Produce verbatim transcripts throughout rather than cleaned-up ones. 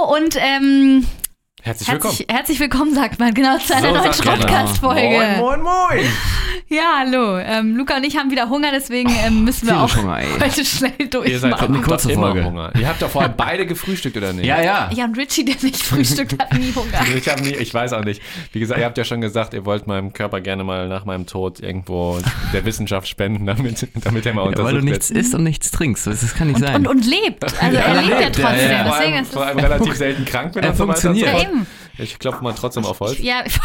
Hallo und ähm, herzlich willkommen. Herzlich, herzlich willkommen, sagt man, genau, zu einer So neuen sagt man. Podcast-Folge. Moin, moin, moin. Ja, hallo. Ähm, Luca und ich haben wieder Hunger, deswegen ähm, müssen wir auch Hunger, ey. heute schnell Ihr seid durchmachen. eine kurze doch immer Folge. Hunger. Ihr habt doch vorher beide gefrühstückt, oder nicht? Ja, ja. Ja, und Richie, der nicht frühstückt, hat nie Hunger. Ich, hab nie, ich weiß auch nicht. Wie gesagt, ihr habt ja schon gesagt, ihr wollt meinem Körper gerne mal nach meinem Tod irgendwo der Wissenschaft spenden, damit, damit er mal Ja, untersucht weil du wird. nichts isst und nichts trinkst. Das, das kann nicht Und, sein. und, und lebt. Also er Ja, lebt ja lebt, ja, trotzdem. ja. vor, Deswegen allem, ist vor es, allem relativ selten krank bin Er und so weiter und so funktioniert. fort. ja, eben. Ich klopfe mal trotzdem auf Holz. Ja, ich,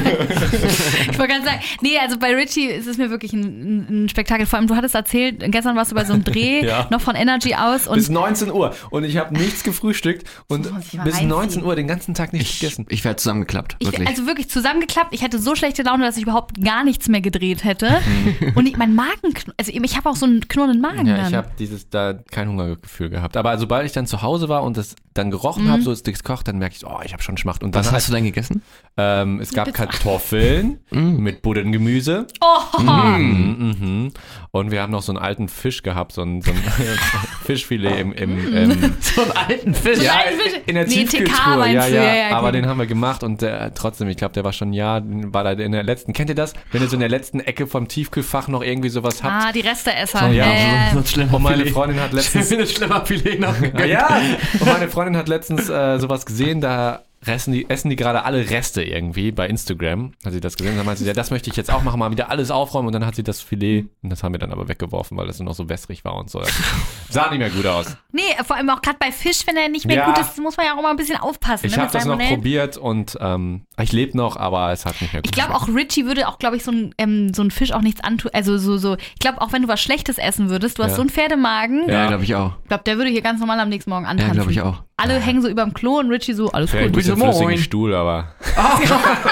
ich wollte gerade sagen, nee, also bei Richie ist es mir wirklich ein, ein Spektakel. Vor allem, du hattest erzählt, gestern warst du bei so einem Dreh, Ja. noch von Energy aus. Und Bis neunzehn Uhr. Und ich habe nichts gefrühstückt und muss ich mal bis reinziehen. neunzehn Uhr den ganzen Tag nichts gegessen. Ich werde zusammengeklappt, ich, wirklich. also wirklich zusammengeklappt. Ich hatte so schlechte Laune, dass ich überhaupt gar nichts mehr gedreht hätte. Und ich, mein Magen, also ich habe auch so einen knurrenden Magen Ja, dann. ich habe dieses da kein Hungergefühl gehabt. Aber sobald ich dann zu Hause war und das dann gerochen habe, so ist dickes Koch, dann merke ich, oh, ich habe schon Schmacht. Und dann Was halt, hast du denn gegessen? ähm, es gab Pizza. Kartoffeln mit Buddengemüse. Oh, Mhm, mhm. Und wir haben noch so einen alten Fisch gehabt, so ein, so ein Fischfilet im, im, im So einen alten Fisch. So ja, einen alten Fisch? in der Nee, T K Tiefkühltruhe, meinst ja, du? ja, Ja, ja, aber okay. den haben wir gemacht und der, trotzdem, ich glaube, der war schon ein Jahr, war da in der letzten, kennt ihr das? Wenn ihr so in der letzten Ecke vom Tiefkühlfach noch irgendwie sowas habt. ah, die Resteesser. So, ja, Äh, So ein schlimmer Und meine Filet. Freundin hat letztens Ich bin ein schlimmer Filet noch Ja, ja. Und meine Freundin hat letztens äh, sowas gesehen, da essen die, essen die gerade alle Reste irgendwie bei Instagram. Hat sie das gesehen und dann meinte sie, ja, das möchte ich jetzt auch machen, mal wieder alles aufräumen und dann hat sie das Filet, und das haben wir dann aber weggeworfen, weil das noch so wässrig war und so. Das sah nicht mehr gut aus. nee, vor allem auch gerade bei Fisch, wenn er nicht mehr Ja. gut ist, muss man ja auch immer ein bisschen aufpassen. Ich ne, habe mit das noch Salmonellen. probiert und ähm, ich lebe noch, aber es hat nicht mehr gut Ich glaube auch Richie würde auch, glaube ich, so ein, ähm, so ein Fisch auch nichts antun. Also so, so, ich glaube auch, wenn du was Schlechtes essen würdest, du hast Ja. so einen Pferdemagen, Ja, glaube ich auch. ich glaube, der würde hier ganz normal am nächsten Morgen Ja, antanzen. glaube ich auch. Alle hängen so überm Klo und Richie so, alles Vielleicht ein gut. bisschen Moin. flüssigen Stuhl, aber Sag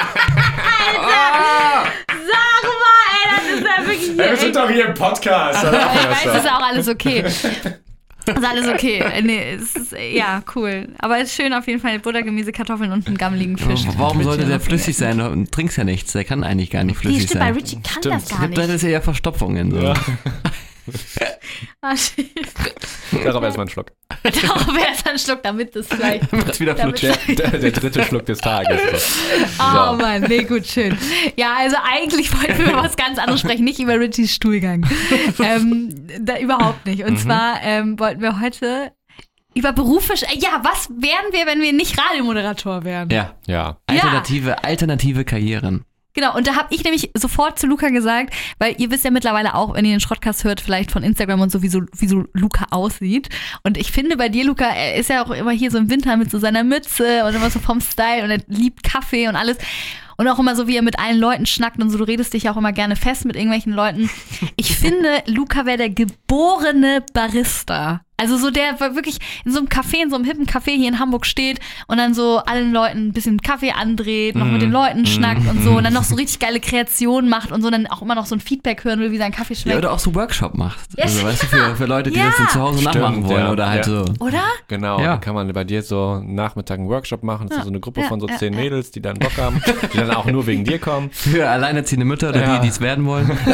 mal, ey, das ist ja wirklich hier. ey, doch hier im Podcast. ich weiß, es ist auch alles okay. Ist alles okay. Nee, es ist, ja, cool. Aber es ist schön auf jeden Fall Buttergemüse, Kartoffeln und einen gammeligen Fisch. Warum Richie sollte der noch flüssig sein? Du trinkst ja nichts. Der kann eigentlich gar nicht Nee, flüssig stimmt, bei sein. Richie kann Stimmt. das gar Dann nicht. ist er ja Verstopfungen. So. Ja. Ah, shit. Darauf erstmal einen Schluck. Darauf wäre es ein Schluck, damit das vielleicht. Wird's wieder damit flutschig. Der, der, der dritte Schluck des Tages. So. Oh Mann, nee, gut, schön. Ja, also eigentlich wollten wir über was ganz anderes sprechen, nicht über Richies Stuhlgang. ähm, da, überhaupt nicht. Und zwar ähm, wollten wir heute über Berufe, sch- ja, was wären wir, wenn wir nicht Radiomoderator wären? Ja. Ja. Alternative, alternative Karrieren. Genau, und da habe ich nämlich sofort zu Luca gesagt, weil ihr wisst ja mittlerweile auch, wenn ihr den Schrottcast hört, vielleicht von Instagram und so, wie so, wie so Luca aussieht. Und ich finde bei dir, Luca, er ist ja auch immer hier so im Winter mit so seiner Mütze und immer so vom Style und er liebt Kaffee und alles. Und auch immer so, wie er mit allen Leuten schnackt und so, du redest dich auch immer gerne fest mit irgendwelchen Leuten. Ich finde, Luca wäre der geborene Barista. Also so der war wirklich in so einem Café, in so einem hippen Café hier in Hamburg steht und dann so allen Leuten ein bisschen Kaffee andreht, noch mit den Leuten schnackt und so und dann noch so richtig geile Kreationen macht und so und dann auch immer noch so ein Feedback hören will, wie sein Kaffee Ja, schmeckt. oder auch so Workshop macht. Ja, Also, weißt du, für, für Leute, die ja. das dann zu Hause Stimmt, nachmachen wollen ja, oder halt ja. so. Oder? Genau, Ja. dann kann man bei dir so einen Nachmittag einen Workshop machen, das ist so eine Gruppe ja, von so ja, zehn ja. Mädels, die dann Bock haben, die dann auch nur wegen dir kommen. Für alleinerziehende Mütter oder Ja. die, die es werden wollen. Nein,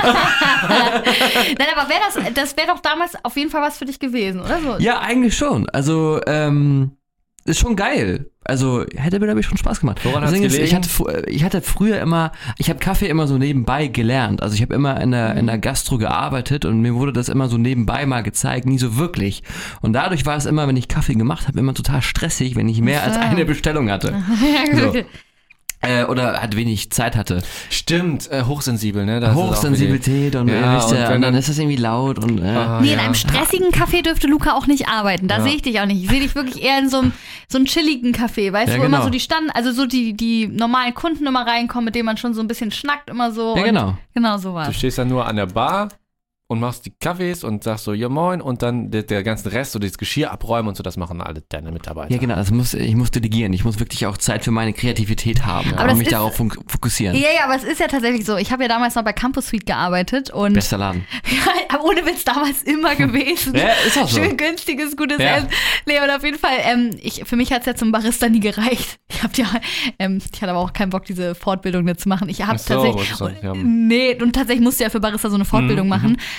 aber wäre das, das wäre doch damals auf jeden Fall was für dich gewesen, oder so? Ja, eigentlich schon. Also, ähm, ist schon geil. Also, hätte mir, glaube ich, schon Spaß gemacht. Woran Das hat's Ding ist, ich gelegen? hatte, fr- ich hatte früher immer, ich habe Kaffee immer so nebenbei gelernt. Also, ich habe immer in der, in der Gastro gearbeitet und mir wurde das immer so nebenbei mal gezeigt, nie so wirklich. Und dadurch war es immer, wenn ich Kaffee gemacht habe, immer total stressig, wenn ich mehr als Ach so. eine Bestellung hatte. Ja, So. okay. Äh, oder halt wenig Zeit hatte. Stimmt, äh, hochsensibel, ne? Das ist auch Hochsensibilität und, Ja, ihr wisst und ja, wenn und dann dann- ist das irgendwie laut und äh. Ah, Nee, in ja. einem stressigen Café dürfte Luca auch nicht arbeiten. Da Ja. sehe ich dich auch nicht. Ich sehe dich wirklich eher in so einem, so einem chilligen Café, weißt du, Ja, wo immer genau. so die Standen, also so die, die normalen Kunden immer reinkommen, mit denen man schon so ein bisschen schnackt, immer so. Ja, und genau. Genau Du sowas. stehst dann nur an der Bar und machst die Kaffees und sagst so, ja moin, und dann der, der ganze Rest, so das Geschirr abräumen und so, das machen alle deine Mitarbeiter. Ja, genau, das muss, ich muss delegieren. Ich muss wirklich auch Zeit für meine Kreativität haben Aber und das mich ist- darauf fun- fokussieren. Ja, ja, aber es ist ja tatsächlich so. Ich habe ja damals noch bei Campus Suite gearbeitet und Bester Laden. ja, ohne Witz damals immer gewesen. Ja, ist auch so. Schön günstiges, gutes Ja. Essen. Nee, und auf jeden Fall, ähm, ich, für mich hat es ja zum Barista nie gereicht. Ich hab ja, ähm, ich hatte aber auch keinen Bock, diese Fortbildung da zu machen. Ich habe Ach so, tatsächlich, wolltest du nicht haben. nee, und tatsächlich musste ja für Barista so eine Fortbildung Mhm, machen.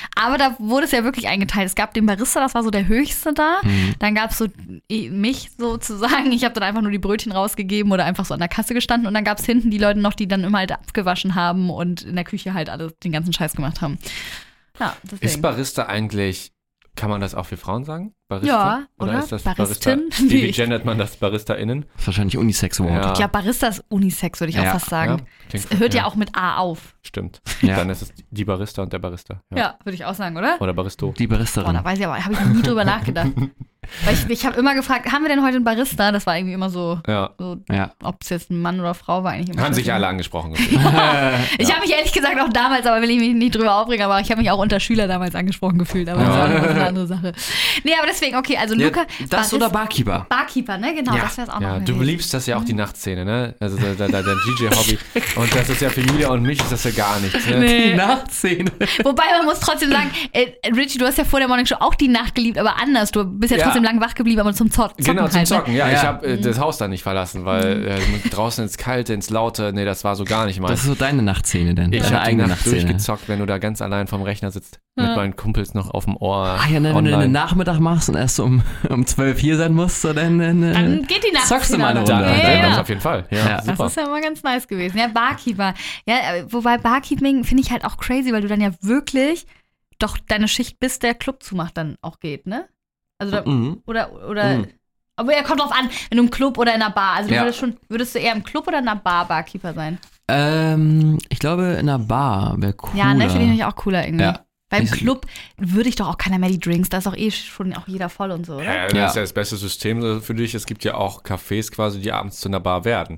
Aber da wurde es ja wirklich eingeteilt. Es gab den Barista, das war so der höchste da. Mhm. Dann gab es so mich sozusagen. Ich habe dann einfach nur die Brötchen rausgegeben oder einfach so an der Kasse gestanden. Und dann gab es hinten die Leute noch, die dann immer halt abgewaschen haben und in der Küche halt alle den ganzen Scheiß gemacht haben. Ja, deswegen. Ist Barista eigentlich, kann man das auch für Frauen sagen? Barista? Ja, oder? ist das Baristin? Barista? Wie, wie Nee. gendert man das BaristaInnen? Das ist wahrscheinlich Unisex-Wort. Ja. Ich glaube, Barista ist Unisex, würde ich auch Ja. fast sagen. Ja, klingt- Es hört ja. ja. auch mit A auf. Stimmt. Ja. Dann ist es die Barista und der Barista. Ja, würde ich auch sagen, oder? Oder Baristo. Die Boah, Baristerin. da weiß ich aber, habe ich noch nie drüber nachgedacht. Weil ich, ich habe immer gefragt, haben wir denn heute einen Barista? Das war irgendwie immer so, Ja. so Ja. ob es jetzt ein Mann oder Frau war, eigentlich immer. Haben sich schwierig. alle angesprochen gefühlt. Ich habe mich ehrlich gesagt auch damals, aber will ich mich nicht drüber aufregen, aber ich habe mich auch unter Schüler damals angesprochen gefühlt. Aber Ja. das ist eine andere Sache. Nee, aber deswegen, okay, also Ja, Luca. das Barist- oder Barkeeper. Barkeeper, ne? Genau, Ja. das wäre es auch Ja, noch du gewesen. liebst das ja auch, die Nachtszene, ne? Also der, der, der, der D J-Hobby. Und das ist ja für Julia und mich ist das ja gar nichts, ne? Nee. Die Nachtszene. Wobei man muss trotzdem sagen, äh, Richie, du hast ja vor der Morning Show auch die Nacht geliebt, aber anders. Du bist ja, Ja. trotzdem lang wach geblieben, aber zum Zocken. Genau, zum halt, ne? Zocken. Ja, Ja. ich habe äh, das Haus da nicht verlassen, weil äh, draußen ins Kalte, ins Laute, nee, das war so gar nicht Das meins. ist so deine Nachtszene denn. Ich Deine habe die eigene Nacht Nachtszene. durchgezockt, wenn du da ganz allein vom Rechner sitzt, Ja. mit meinen Kumpels noch auf dem Ohr. Ach ja, ne, wenn online. du einen Nachmittag machst und erst um, um zwölf hier sein musst, so dann, dann, Dann geht die Nacht zockst du mal eine wieder. Runde. Dann, Ja, dann ja. das auf jeden Fall. Ja, Ja. Das super. ist ja immer ganz nice gewesen. Ja, Barkeeper. Ja, äh, wobei Barkeeping finde ich halt auch crazy, weil du dann ja wirklich doch deine Schicht, bis der Club zumacht, dann auch geht, ne? Also da, Mhm. oder, oder, Mhm. aber er kommt drauf an, wenn du im Club oder in einer Bar, also du Ja. würdest schon, würdest du eher im Club oder in einer Bar Barkeeper sein? Ähm, ich glaube, in einer Bar wäre cooler. Ja, ne, finde ich nämlich auch cooler irgendwie. Ja. Beim Ich- Club würde ich doch auch keiner mehr die Drinks, da ist doch eh schon auch jeder voll und so, oder? Ja, das Ja. ist ja das beste System für dich. Es gibt ja auch Cafés quasi, die abends zu einer Bar werden.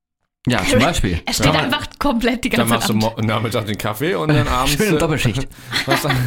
Ja, zum Beispiel. Er steht Ja. einfach komplett die Dann ganze machst du Zeit. mo- Nachmittag den Kaffee und dann abends. Schöne äh, Doppelschicht. was dann?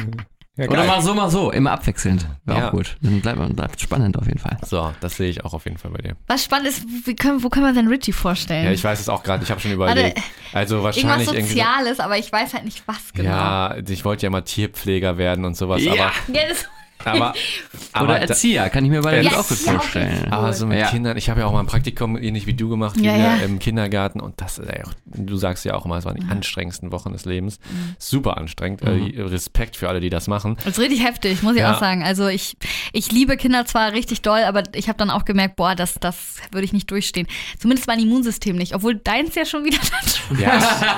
Ja, Oder geil. mal so, mal so. Immer abwechselnd. Wäre Ja. auch gut. Dann bleibt, bleibt spannend auf jeden Fall. So, das sehe ich auch auf jeden Fall bei dir. Was spannend ist, wie können, wo können wir denn Richie vorstellen? Ja, ich weiß es auch gerade. Ich habe schon überlegt. Also Irgendwas wahrscheinlich irgendwie. Soziales, aber ich weiß halt nicht, was genau. Ja, ich wollte ja mal Tierpfleger werden und sowas, Ja. Ja, das, aber, aber, aber Oder da- Erzieher, kann ich mir bei dir Ja, auch gut ja, vorstellen. okay. Aber so mit Ja. Kindern, ich habe ja auch mal ein Praktikum ähnlich wie du gemacht, Ja, Julia, ja. im Kindergarten und das ist ja auch, du sagst ja auch immer, es waren die anstrengendsten Wochen des Lebens. Super anstrengend. Mhm. Äh, Respekt für alle, die das machen. das ist richtig heftig, muss ich Ja. auch sagen. Also ich, ich liebe Kinder zwar richtig doll, aber ich habe dann auch gemerkt, boah, das, das würde ich nicht durchstehen. Zumindest mein Immunsystem nicht, obwohl deins ja schon wieder Ja,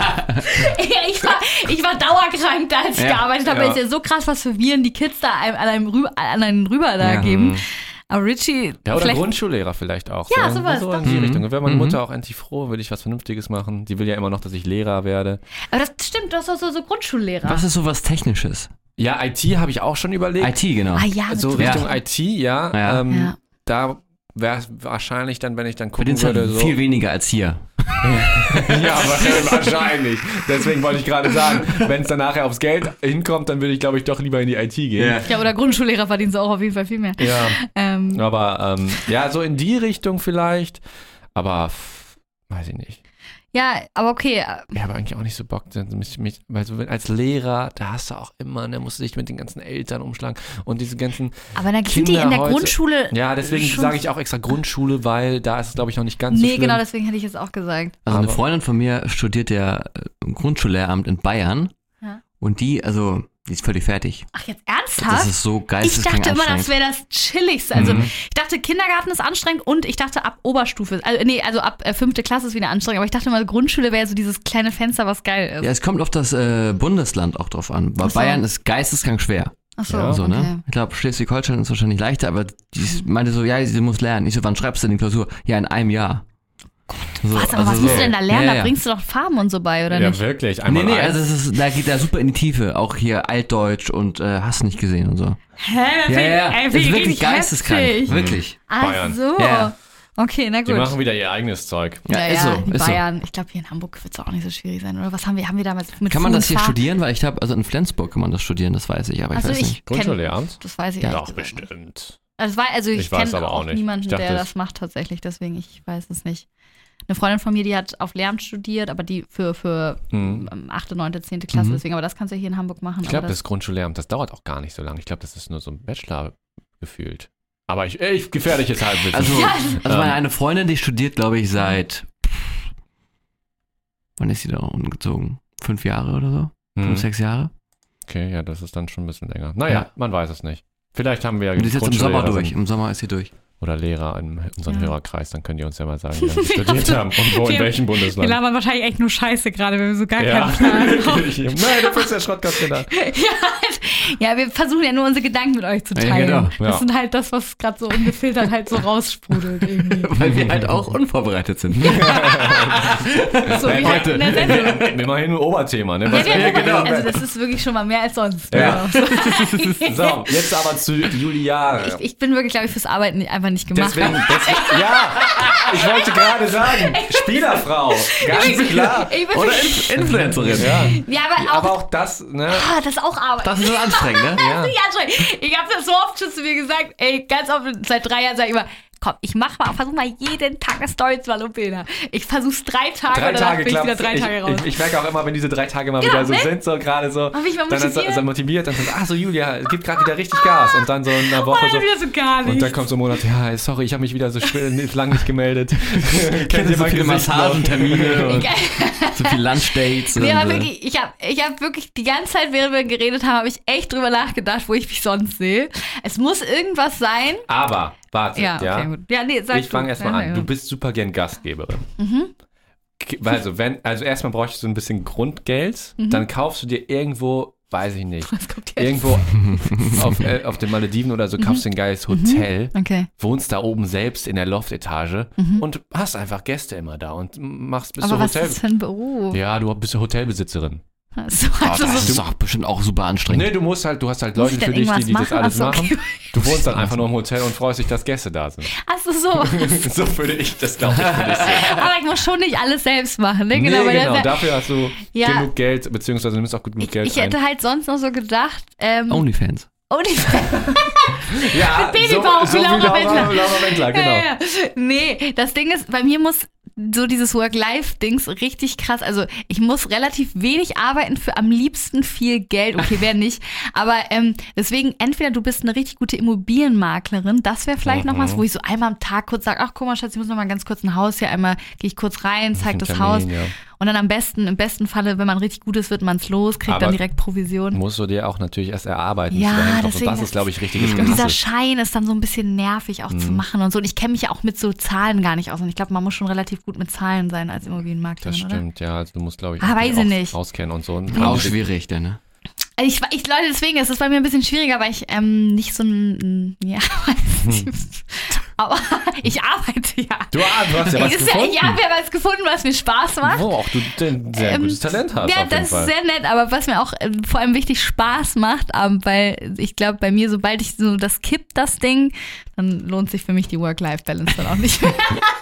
Ja, ich war, ich war dauerkrank da, als ich Ja, gearbeitet habe. ja. Ist ja so krass, was für Viren die Kids da einem, an, einem rüber, an einen rüber da Ja. geben. Aber Richie, ja oder vielleicht, Grundschullehrer vielleicht auch. Ja, so, sowas, So doch. in die Mhm. Richtung. Wäre meine Mhm. Mutter auch endlich froh, würde ich was Vernünftiges machen. Die will ja immer noch, dass ich Lehrer werde. aber das stimmt, du hast doch so, so Grundschullehrer. Was ist so was Technisches? Ja, I T habe ich auch schon überlegt. I T, genau. Ah ja, So natürlich. Richtung I T, ja. Ja. Ähm, Ja. Da wäre es wahrscheinlich dann, wenn ich dann Bei gucken den Zeiten würde, so. viel weniger als hier. Ja, aber wahrscheinlich. Deswegen wollte ich gerade sagen, wenn es dann nachher aufs Geld hinkommt, dann würde ich, glaube ich, doch lieber in die I T gehen. Ja, oder Grundschullehrer verdienen sie auch auf jeden Fall viel mehr. Ja, Ähm, aber ähm, ja, so in die Richtung vielleicht. Aber pff, weiß ich nicht. ja, aber okay. Ich habe eigentlich auch nicht so Bock, mich, mich, weil so als Lehrer, da hast du auch immer, da musst du dich mit den ganzen Eltern umschlagen und diese ganzen. Aber dann sind die Kinder in der heute- Grundschule. Ja, deswegen schon- sage ich auch extra Grundschule, weil da ist es, glaube ich, noch nicht ganz so Nee, schlimm. genau, deswegen hätte ich jetzt auch gesagt. Also eine Aber- Freundin von mir studiert ja äh, im Grundschullehramt in Bayern. Ja. Und die, also, die ist völlig fertig. Ach, jetzt Das ernsthaft? ist so Ich geisteskrank dachte immer, das anstrengend. wäre das Chilligste. Also Mhm. ich dachte, Kindergarten ist anstrengend und ich dachte, ab Oberstufe, also, nee, also ab äh, fünfte Klasse ist wieder anstrengend. Aber ich dachte immer, Grundschule wäre so dieses kleine Fenster, was geil ist. Ja, es kommt auf das äh, Bundesland auch drauf an. Weil Ach so. Bayern ist geisteskrank schwer. Ach so, Ja. So, okay. ne? Ich glaube, Schleswig-Holstein ist wahrscheinlich leichter, aber die meinte so, ja, sie muss lernen. Ich so, wann schreibst du denn die Klausur? Ja, in einem Jahr. So, Was, aber also was so. musst du denn da lernen? Ja, Da ja. bringst du doch Farben und so bei, oder Ja, nicht? wirklich. Nee, Einmal nee, eins. also es ist, da geht er super in die Tiefe. Auch hier Altdeutsch und äh, hast nicht gesehen und so. Hä? Ja, ja, ja. Ey, Ist find ich wirklich richtig geisteskrank. heftig. Wirklich. Ach Bayern. so. Ja. Okay, na Die gut. machen wieder ihr eigenes Zeug. Ja, ja, ist ja, so. in Ist so. Bayern. Ich glaube, hier in Hamburg wird es auch nicht so schwierig sein, oder? Was haben wir, haben wir damals mit Kann man Fu das und hier Fa- studieren? Weil ich habe, also in Flensburg kann man das studieren, das weiß ich, aber ich Also weiß ich nicht. kenn, Grundschullehramt? das weiß ich Ja. ehrlich Doch, gesagt nicht. bestimmt. Also, es war, also ich, Ich weiß kenne aber auch auch nicht. niemanden, Ich dachte, der es- das macht tatsächlich, deswegen ich weiß es nicht. Eine Freundin von mir, die hat auf Lehramt studiert, aber die für, für Hm. ähm, achte, neunte, zehnte Klasse, Mhm. deswegen, aber das kannst du hier in Hamburg machen. Ich glaube, aber das Grundschullehramt, das dauert auch gar nicht so lange. Ich glaube, das ist nur so ein Bachelor gefühlt. Aber ich, ich gefährliches Halbwissen. Also, Ja. also meine Ähm. eine Freundin, die studiert, glaube ich, seit wann ist sie da umgezogen? Fünf Jahre oder so? Hm. Fünf, sechs Jahre? Okay, ja, das ist dann schon ein bisschen länger. Naja, Ja. man weiß es nicht. Vielleicht haben wir ja Und die ist jetzt im Sommer Grundschullehrer durch. Im Sommer ist sie durch. oder Lehrer in unserem Ja. Hörerkreis, dann könnt ihr uns ja mal sagen, wie lange sie studiert haben und wo, in Wir- welchem Wir Bundesland. labern wahrscheinlich echt nur Scheiße gerade, wenn wir so gar Ja, keinen Plan haben. wirklich. Nein, du bist der Schrottkopf gedacht. Ja, wir versuchen ja nur unsere Gedanken mit euch zu Ja, teilen. genau. Ja. Das sind halt das, was gerade so ungefiltert halt so raussprudelt irgendwie. Weil wir halt auch unvorbereitet sind. So wie halt in der Sendung. Immerhin ein Oberthema, ne? Ja, Was wir wir haben, genau. also das ist wirklich schon mal mehr als sonst. Ja. Also. So, jetzt aber zu Juliane. Ich bin wirklich, glaube ich, fürs Arbeiten nicht- einfach nicht gemacht. Deswegen, deswegen, ja, ich wollte gerade sagen, Spielerfrau, ganz klar. Ich bin Oder Inf Influencerin. Ja. ja, aber auch, Aber auch das, ne? ah, das ist auch Arbeit. Das ist so anstrengend, ne? Ja. Ja, Entschuldigung. Ich habe das so oft schon zu mir gesagt, ey, ganz oft, seit drei Jahren sage ich immer, komm, ich mach mal, versuch mal jeden Tag eine Story zu machen und Bilder. Ich versuch's drei Tage Drei und danach Tage bin ich wieder klappt. drei Tage raus. Ich, ich, ich merke auch immer, wenn diese drei Tage mal Genau, wieder so ne? sind, so gerade so, Hab ich mal dann ist er motiviert. so motiviert, dann so, ah so Julia, gibt gerade wieder richtig Gas und dann so in einer Woche so, wieder so gar und nicht. dann kommt so ein Monat, ja, sorry, ich habe mich wieder so lang nicht gemeldet. Kennt ihr So mein viele Gesicht noch? Massagentermine und Ich, so viele Lunchdates. nee, und, aber äh, wirklich, ich habe ich hab wirklich die ganze Zeit, während wir geredet haben, habe ich echt drüber nachgedacht, wo ich mich sonst sehe. Es muss irgendwas sein. Aber, warte, Ja, ja. okay, gut. Ja, nee, sag Ich fange du. erstmal Ja, an. ja. Du bist super gern Gastgeberin. K- Also, wenn, also erstmal bräuchtest du ein bisschen Grundgeld, dann kaufst du dir irgendwo, weiß ich nicht, Was kommt jetzt? irgendwo auf, äh, auf den Malediven oder so, kaufst du ein geiles Hotel, Okay. wohnst da oben selbst in der Loftetage und hast einfach Gäste immer da und machst bist Aber du was Hotel. ist das für ein Beruf? Ja, du bist ja Hotelbesitzerin. So, Oh, also das so, ist doch bestimmt auch super anstrengend. Nee, du musst halt, du hast halt Muss Leute ich denn für dich, die, die das irgendwas alles machen? Ach so, machen. Du wohnst dann einfach nur im Hotel und freust dich, dass Gäste da sind. Achso, so. So würde ich das, glaube ich, für dich sehen. Aber ich muss schon nicht alles selbst machen, ne? Nee, weil genau, das- dafür hast du Ja. genug Geld, beziehungsweise du nimmst auch genug ich, Geld ich hätte ein. halt sonst noch so gedacht, ähm, Onlyfans. oh, die Ja, Babybauch wie Laura Wendler. Laura Wendler, genau. Ja, ja. Nee, das Ding ist, bei mir muss so dieses Work-Life-Dings richtig krass, also ich muss relativ wenig arbeiten für am liebsten viel Geld, okay, wer nicht, aber ähm, deswegen entweder du bist eine richtig gute Immobilienmaklerin, das wäre vielleicht Mhm. noch was, wo ich so einmal am Tag kurz sage, ach guck mal Schatz, ich muss noch mal ganz kurz ein Haus hier, einmal gehe ich kurz rein, zeig das Ein Haus Termin, ja. und dann am besten, im besten Falle, wenn man richtig gut ist, wird man es los, kriegt Aber dann direkt Provision. Musst du dir auch natürlich erst erarbeiten. Ja, zu deinem Kopf. Und deswegen das ist, glaube ich, richtiges Und dieser Gehassel. Schein ist dann so ein bisschen nervig auch Mhm. zu machen und so. Und ich kenne mich ja auch mit so Zahlen gar nicht aus. Und ich glaube, man muss schon relativ gut mit Zahlen sein als Immobilienmaklerin, Das oder? stimmt, ja. Also du musst, glaube ich, Ah, auch weiß ich auch nicht. auskennen und so. Auch schwierig, denn, ne? Also ich, ich Leute, deswegen ist es bei mir ein bisschen schwieriger, weil ich ähm, nicht so ein, ja, weiß nicht. Aber ich arbeite ja. Du, ah, du hast ja was Ich- ist ja, gefunden. ich habe ja was gefunden, was mir Spaß macht. Wo auch du ein sehr Ähm, gutes Talent hast, Ja, auf jeden das ist Fall. sehr nett, aber was mir auch äh, vor allem wichtig Spaß macht, ähm, weil ich glaube, bei mir, sobald ich so das kippt, das Ding, dann lohnt sich für mich die Work-Life-Balance dann auch nicht mehr.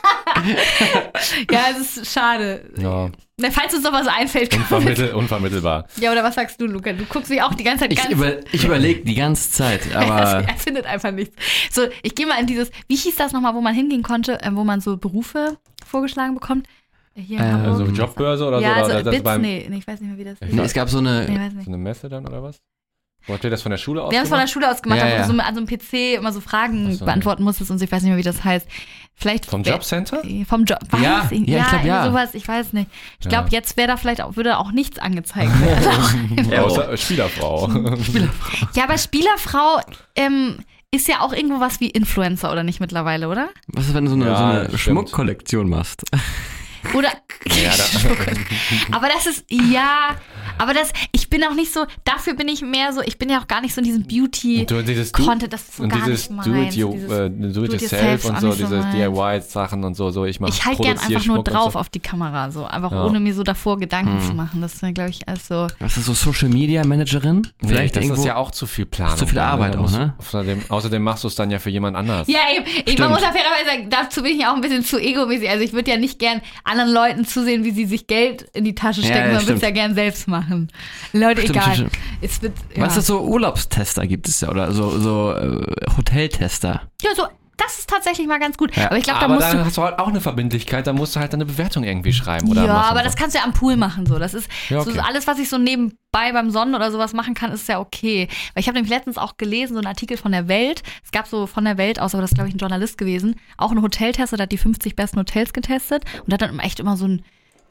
Ja, es ist schade. Ja, Na, falls uns noch was einfällt, können wir mit- unvermittel, unvermittelbar. Ja, oder was sagst du, Luca? Du guckst mich auch die ganze Zeit Ich, ganz... über, ich überlege die ganze Zeit, aber er findet einfach nichts. So, ich gehe mal in dieses, wie hieß das nochmal, wo man hingehen konnte, äh, wo man so Berufe vorgeschlagen bekommt? Äh, Hier in Äh, Hamburg. Also Jobbörse oder ja, so? Oder so das Bits, beim, nee, nee, ich weiß nicht mehr, wie das nee, es gab so eine, Nee, weiß nicht. so eine Messe dann oder was? Wo habt ihr das von der Schule aus Wir haben es von der gemacht? Schule aus gemacht, Ja, wo ja. du so an so einem P C immer so Fragen Ach so, beantworten musstest und so, ich weiß nicht mehr, wie das heißt. Vielleicht Vom wär- Jobcenter? Vom Job. Weiß Ja, ich, ja, ich glaub, irgendwie ja. sowas, ich weiß nicht. Ich Ja. glaube, jetzt wäre da vielleicht auch, würde auch nichts angezeigt werden. Ja, außer Spielerfrau. Ja, aber Spielerfrau ähm, ist ja auch irgendwo was wie Influencer, oder nicht mittlerweile, oder? was ist, wenn du so eine, Ja, so eine stimmt. Schmuckkollektion machst? Oder. Ja, da, Aber das ist, ja, aber das, ich bin auch nicht so, dafür bin ich mehr so, ich bin ja auch gar nicht so in diesem Beauty. und du, dieses Du- Content, das ist so und gar dieses nicht Do it, meins, you, dieses äh, do it Do it yourself yourself und auch so, nicht so diese meins. D I Y-Sachen und so, so ich mache Ich halte gern einfach nur Schmuck und drauf so. auf die Kamera, so einfach Ja. ohne mir so davor Gedanken zu machen. Das ist, glaube ich, alles so. Was ist so Social Media Managerin? Nee, Vielleicht das irgendwo. ist ja auch zu viel Planung. Zu viel dann, Arbeit Da auch, musst- ne? Außerdem, außerdem machst du es dann ja für jemand anders. Ja, eben. Ich Stimmt. man muss ja fairerweise sagen, dazu bin ich ja auch ein bisschen zu egomäßig. Also ich würde ja nicht gern anderen Leuten zusehen, wie sie sich Geld in die Tasche Ja, stecken, ja, sondern würde es stimmt. ja gern selbst machen. Leute, Stimmt, egal. stimmt, Es wird, ja. Was ist so Urlaubstester gibt es ja oder so so äh, Hoteltester. ja, so, das ist tatsächlich mal ganz gut. Ja. Aber ich glaube, da aber musst dann du. hast du halt auch eine Verbindlichkeit, da musst du halt eine Bewertung irgendwie schreiben oder Ja, machen. aber das kannst du ja am Pool machen. So. Das ist Ja, okay. so alles, was ich so nebenbei beim Sonnen oder sowas machen kann, ist ja okay. Weil ich habe nämlich letztens auch gelesen, so einen Artikel von der Welt. Es gab so von der Welt aus, aber das ist, glaube ich, ein Journalist gewesen, auch ein Hoteltester, der hat die fünfzig besten Hotels getestet und der hat dann echt immer so ein,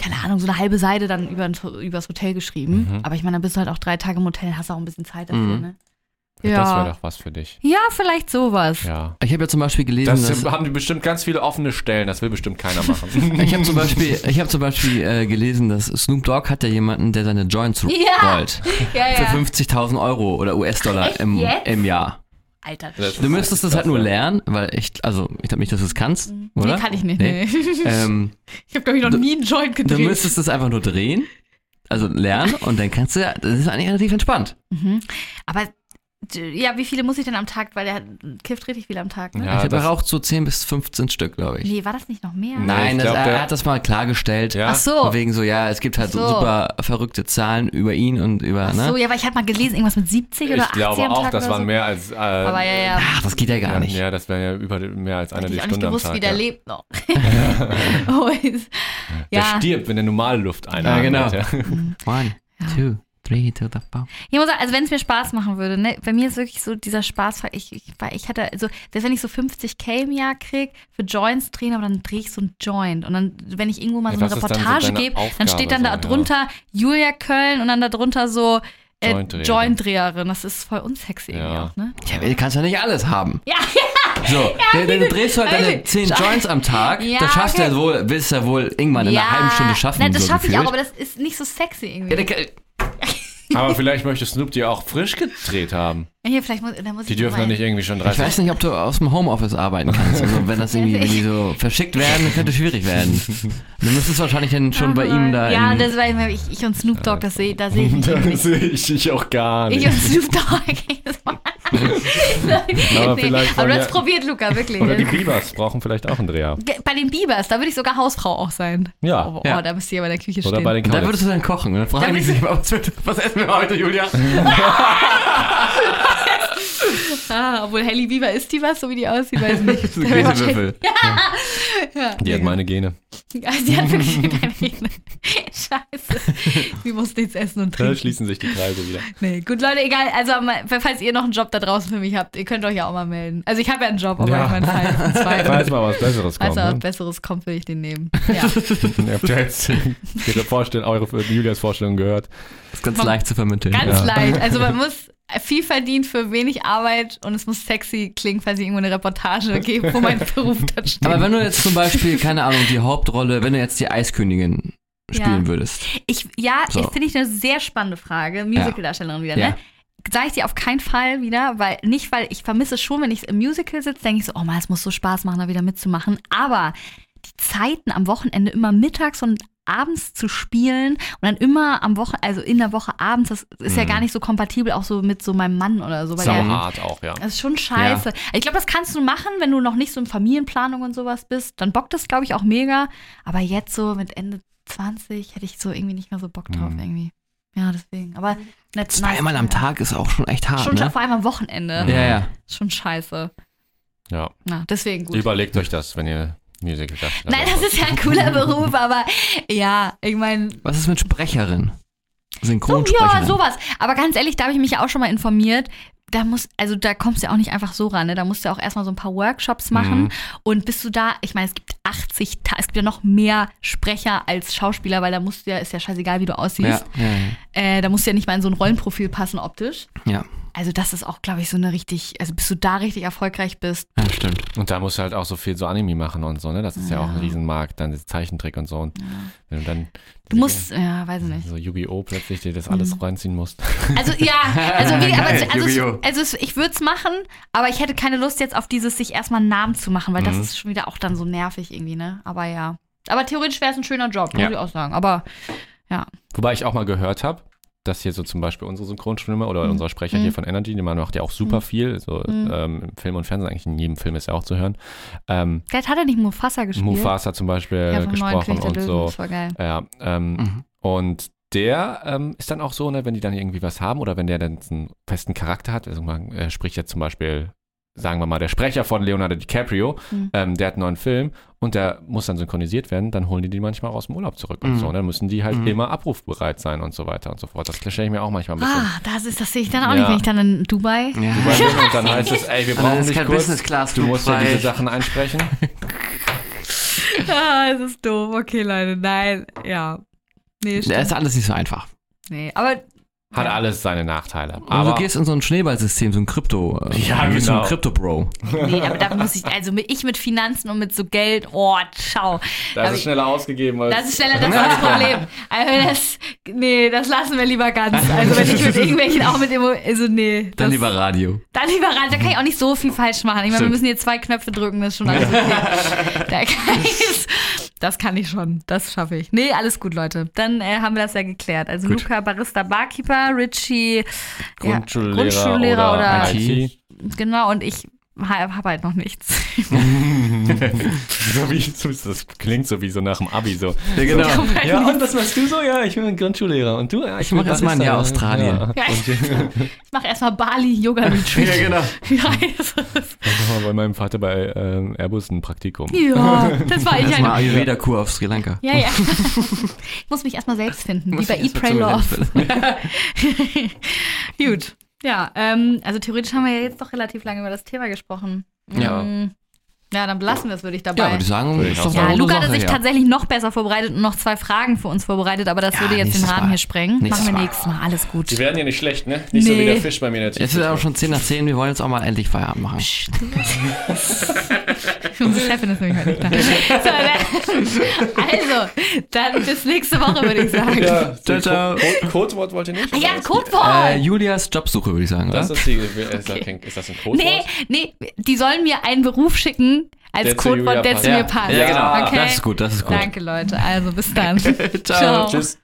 keine Ahnung, so eine halbe Seite dann über, übers Hotel geschrieben. Mhm. Aber ich meine, dann bist du halt auch drei Tage im Hotel, hast auch ein bisschen Zeit dafür, Mhm. ne? Das Ja. wäre doch was für dich. Ja, vielleicht sowas. Ja. Ich habe ja zum Beispiel gelesen, Das dass... haben die bestimmt ganz viele offene Stellen, das will bestimmt keiner machen. Ich habe zum Beispiel, ich hab zum Beispiel äh, gelesen, dass Snoop Dogg hat ja jemanden, der seine Joints Ja. rollt. Ja, Für ja. fünfzigtausend Euro oder U S-Dollar Echt im, jetzt? im Jahr. Alter. Das- Du müsstest das halt nur lernen, weil echt, also ich glaube nicht, dass du es kannst, oder? Nee, kann ich nicht. Nee. Nee. Ähm, Ich habe, glaube ich, noch Du- nie einen Joint du gedreht. müsstest es einfach nur drehen, also lernen und dann kannst du, ja- das ist eigentlich relativ entspannt. Mhm. Aber ja, wie viele muss ich denn am Tag? Weil der kifft richtig viel am Tag, ne? Ja, ich habe das- raucht so zehn bis fünfzehn Stück, glaube ich. Nee, war das nicht noch mehr? Nein, ich das, glaub, er, der- er hat das mal klargestellt. Ja. Ach so. Von wegen so, ja, es gibt halt so. So. super verrückte Zahlen über ihn und über, Ach so, ne? ja, aber ich hatte mal gelesen, irgendwas mit siebzig oder Ich achtzig glaube am auch, Tag das oder waren so. mehr als. Äh, Aber ja, ja. Ach, das geht ja gar ja, nicht. Ja, das wäre ja über mehr als eine Hätte die ich auch nicht Stunde am gewusst, Tag. wie der ja. lebt noch. oh, ist, Der ja. stirbt, wenn der normale Luft einatmet. genau. Ja. One, two, three to the four. Ich muss sagen, also wenn es mir Spaß machen würde, ne, bei mir ist wirklich so dieser Spaß, ich, ich, weil ich hatte, also selbst wenn ich so fünfzig K im Jahr krieg für Joints drehen, aber dann drehe ich so einen Joint und dann, wenn ich irgendwo mal Ja, so eine das ist dann so Reportage deine gebe, dann Aufgabe steht dann da so, ja. drunter Julia Köln und dann da drunter so äh, Jointdreherin. Jointdreherin. Das ist voll unsexy Ja. irgendwie auch, ne? Ja, du kannst ja nicht alles haben. Ja, So, dann, dann drehst du halt deine Alter, zehn schau- Joints am Tag. Ja, das schaffst okay. du ja wohl, willst du ja wohl irgendwann in einer halben Stunde schaffen. Nein, das so schaffe ich auch, gefühlt. aber das ist nicht so sexy irgendwie. Ja, der- Aber vielleicht möchte Snoop die auch frisch gedreht haben. Hier, vielleicht muss, da muss Die ich dürfen mal- doch nicht irgendwie schon Ich dreißig. weiß nicht, ob du aus dem Homeoffice arbeiten kannst. Also wenn das irgendwie, wenn die so verschickt werden, könnte schwierig werden. Du müsstest wahrscheinlich dann schon bei ihm da. Ja, in, das war immer, ich, ich und Snoop Dogg, das sehe, da sehe ich mich irgendwie nicht. sehe ich dich auch gar Ich nicht. und Snoop Dogg. Aber nee, vielleicht aber wollen du ja- hast probiert, Luca, wirklich. Oder die Biebers brauchen vielleicht auch einen Dreher. Bei den Biebers, da würde ich sogar Hausfrau auch sein. Ja. Oh, Ja. oh, da müsst ihr aber in der Küche Oder stehen. bei den und da Kaulitz. würdest du dann kochen. Und dann fragen Da die sich, was, wird- was essen wir heute, Julia? ah, obwohl Hailey Bieber, ist die was, so wie die aussieht, weiß ich nicht. So Käsewürfel. Die hat meine Gene. Ja, sie hat wirklich keine Rede. Scheiße. Sie muss nichts essen und Da trinken. schließen sich die Kreise wieder. Nee, gut, Leute, egal. Also, mal- falls ihr noch einen Job da draußen für mich habt, ihr könnt euch ja auch mal melden. Also, ich habe ja einen Job, aber Ja. ich meine, falls ein zweiter. Falls mal was Besseres Falls kommt. da was Ne? Besseres kommt, will ich den nehmen. Ja. Ihr habt ja jetzt ihre Vorstellung, eure Julias Vorstellung gehört. Das ist ganz leicht zu vermitteln. Ganz Ja. leicht. Also, man muss viel verdienen für wenig Arbeit und es muss sexy klingen, falls ich irgendwo eine Reportage gebe, wo mein Beruf da steht. Aber wenn du jetzt zum Beispiel, keine Ahnung, die Hauptrolle, wenn du jetzt die Eiskönigin spielen Ja. würdest. Ich, ja, So. ich finde ich eine sehr spannende Frage. Musicaldarstellerin wieder, Ja. ne? Sage ich dir auf keinen Fall wieder, weil nicht, weil ich vermisse es schon, wenn ich im Musical sitze, denke ich so, oh man, es muss so Spaß machen, da wieder mitzumachen. Aber die Zeiten am Wochenende immer mittags und abends zu spielen und dann immer am Woche, also in der Woche abends, das ist ja Mhm. gar nicht so kompatibel, auch so mit so meinem Mann oder so. Weil der, Sauhart auch, ja. das ist schon scheiße. Ich glaube, das kannst du machen, wenn du noch nicht so in Familienplanung und sowas bist. Dann bockt das, glaube ich, auch mega. Aber jetzt so mit Ende zwanzig hätte ich so irgendwie nicht mehr so Bock drauf Mhm. irgendwie. Ja, deswegen. Aber nicht Zweimal am Tag ist auch schon echt hart, Schon ne? vor allem am Wochenende. Ja, ja. Schon scheiße. ja. Na, deswegen gut. Überlegt euch das, wenn ihr Musical darstellt. Nein, das ist ja ein cooler Beruf, aber ja, ich meine, Was ist mit Sprecherin? so, Synchronsprecherin. ja, sowas. Aber ganz ehrlich, da habe ich mich ja auch schon mal informiert. Da muss, also da kommst du ja auch nicht einfach so ran, ne? Da musst du ja auch erstmal so ein paar Workshops machen. Mhm. Und bist du da, ich meine, es gibt achtzig, Ta- es gibt ja noch mehr Sprecher als Schauspieler, weil da musst du ja, ist ja scheißegal, wie du Ja, aussiehst. ja, Äh, da musst du ja nicht mal in so ein Rollenprofil passen optisch. ja. ja. Also das ist auch, glaube ich, so eine richtig, also bis du da richtig erfolgreich bist. Ja, stimmt. Und da musst du halt auch so viel so Anime machen und so, ne? Das ist ja, Ja. auch ein Riesenmarkt, dann das Zeichentrick und so. Und wenn du dann Du musst, ja, weiß ich nicht. so Yu-Gi-Oh! Plötzlich dir das alles reinziehen musst. Also ja, also, wie, aber, Geil, also, Yu-Gi-Oh! es, also es, ich würde es machen, aber ich hätte keine Lust jetzt auf dieses sich erstmal einen Namen zu machen, weil das Mhm. ist schon wieder auch dann so nervig irgendwie, ne? Aber ja. Aber theoretisch wäre es ein schöner Job, muss Ja. ich auch sagen. Aber ja. Wobei ich auch mal gehört habe, dass hier so zum Beispiel unsere Synchronstimme oder Mhm. unser Sprecher Mhm. hier von Energy, die man macht ja auch super Mhm. viel, so Mhm. ähm, im Film und Fernsehen, eigentlich in jedem Film ist ja auch zu hören. Ähm, Vielleicht hat er nicht Mufasa gespielt. Mufasa zum Beispiel ja, vom neuen gesprochen König der und Löwen, so. das war geil. Ja, ähm, Mhm. und der ähm, ist dann auch so, ne, wenn die dann irgendwie was haben oder wenn der dann einen festen Charakter hat, also man äh, spricht jetzt zum Beispiel, sagen wir mal, der Sprecher von Leonardo DiCaprio, Mhm. ähm, der hat einen neuen Film und der muss dann synchronisiert werden, dann holen die die manchmal aus dem Urlaub zurück und Mhm. so. Und dann müssen die halt Mhm. immer abrufbereit sein und so weiter und so fort. Das stelle ich mir auch manchmal ein bisschen. Ah, das ist, das sehe ich dann auch Ja. nicht, wenn ich dann in Dubai. Ja. Dubai bin und dann heißt es, ey, wir Und dann brauchen ist dich kein kurz. Business Class Du musst ja frei. diese Sachen einsprechen. Ah, es ist doof. Okay, Leute, nein. Ja. Nee, Das stimmt. ist alles nicht so einfach. Nee, aber Hat alles seine Nachteile. Aber Aber du gehst in so ein Schneeballsystem, so ein Krypto. äh, Ja, du bist genau. So ein Krypto-Bro. nee, aber da muss ich, also mit, ich mit Finanzen und mit so Geld, oh, ciao. das Aber ist schneller ausgegeben als... Das ist schneller, das ist das Problem. Also das, nee, das lassen wir lieber ganz. Also wenn ich mit irgendwelchen auch mit Emo, also nee. Dann das, lieber Radio. Dann lieber ran, da kann ich auch nicht so viel falsch machen. Ich meine, wir Stimmt. müssen hier zwei Knöpfe drücken, das ist schon alles okay. da kann ich, das kann ich schon, das schaffe ich. Nee, alles gut, Leute. Dann äh, haben wir das ja geklärt. Also Gut. Luca, Barista, Barkeeper, Richie, Grundschullehrer, ja, Grundschullehrer oder, oder, I T. genau, und ich habe hab halt noch nichts. So wie, so, das klingt so wie so nach dem Abi. So. Ja, genau. Ja, und was machst du so? Ja, ich bin ein Grundschullehrer. Und du? Ja, Ich mach erst mal ein Jahr Australien. Ja. Ja, ich ich mache erstmal Bali Yoga Retreat. Ja, genau. Ja, das ist- Ich war bei meinem Vater bei ähm, Airbus ein Praktikum. ja, das war ich Erstmal halt. Ayurveda-Kur auf Sri Lanka. Ja, ja. Ich muss mich erstmal selbst finden, wie Muss bei ich Eat, erst Pray, mal zu mir Love. Gut. Ja, ähm, also theoretisch haben wir ja jetzt doch relativ lange über das Thema gesprochen. Ja. Mm, Ja, dann belassen wir es, würde ich Ja, dabei. würde ich sagen, Würde ich ist auch doch sagen. Ja, eine Luca gute hat sich Sache, ja. tatsächlich noch besser vorbereitet und noch zwei Fragen für uns vorbereitet, aber das Ja, würde jetzt den nächstes Rahmen Mal. hier sprengen. Nächstes Machen wir Mal. nächstes Mal. Alles gut. Die werden ja nicht schlecht, ne? Nicht so wie Nee. der Fisch bei mir in der Jetzt ist Tiefküche. es auch schon zehn nach zehn, wir wollen jetzt auch mal endlich Feierabend machen. Unsere Chefin ist nämlich heute nicht da. So, dann, also, dann bis nächste Woche, würde ich sagen. Ja, Ciao, ciao. Code- Codewort wollt ihr nicht? Ah, ja, Oder was? Codewort. Äh, Julias Jobsuche, würde ich sagen, oder? Das ist, die, ist, das kein, ist das ein Codewort? Nee, nee, die sollen mir einen Beruf schicken als Der zu Julia Codewort, der passt. zu mir Ja, passt. ja, genau. Okay? Das ist gut, das ist gut. Danke, Leute. Also, bis dann. Ciao. Tschüss.